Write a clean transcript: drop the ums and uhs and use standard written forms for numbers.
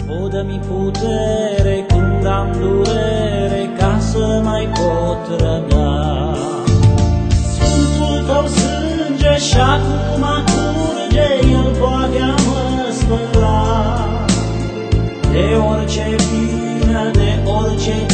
O, dă-mi putere când am durere, ca să mai pot răbda. Sfântul tău sânge și acum curge, el poate a mă spăla de orice vină, de orice